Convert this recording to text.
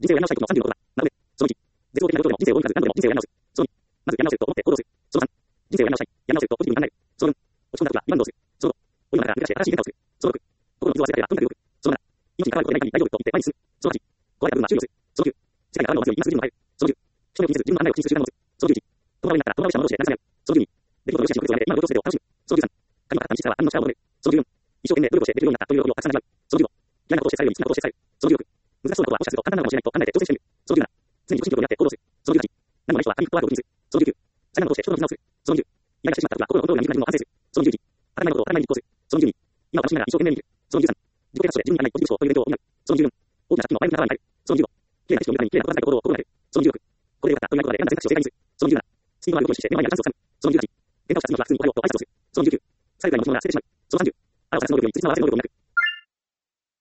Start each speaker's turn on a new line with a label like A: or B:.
A: 人生をやり直したいことの30のことだ。なので、その1、絶望的なことでも人生を大いに数何度でも人生をやり直す。その2、まずやり直せると思って行動する。その3、人生をやり直したい。やり直せるとポジティブに考える。その4、落ち込んだ時は今どうする。その5、老いの中から抜け出して新しい変化をする。その6、心の傷を忘れたければとにかく動く。その7、命に関わることで何かに大丈夫と言って前に進む。その8、壊れた部分は修理をする。その9、世界が変わるのを待つより今すぐにでも変える。その10、人目を気にせず自分の考えを気にする習慣を持つ。その11、友達になったら友達者の同士で慰め合う。その12、出来事の良し悪しの区別をやめて今の状況全てを楽しむ。その13、神が与えた小ささは神の力を求める。その14、一生懸命努力をしてできるようになったという喜びをたくさん味わう。その15、嫌なことをしてされるより好きなことをしてされる。その16、難しそうなことはもしかすると簡単なのかもしれないと考えて挑戦してみる。その17、常に自己信条にあって行動する。その18、何もない人は神にフットワークを気にする。その19、災難のことをして人の絆をする。その20、嫌がしてしまった時は心のコントロールが短いのを完成する。その21、当たり前のことを当たり前に実行する。その22、今を楽しみながら一生懸命に生きる。その23、自己啓発として自分に足りないポジティブ思考という勉強を補う。その24、大きな借金を前向きな側に変える。その25、綺麗な景色を見るために綺麗な心遣いと行動を心がける。その26、これでよかったという言葉で選んだ選択肢を正解にする。その27、スピードがあることにして目の前にあるチャンスをつかむ。その28、喧嘩をした次の日は普通におはようと挨拶をする。その29、最後に持ち物が捨ててしまう。その30、あらを探す能力にいつまでも合わせる能力もなく、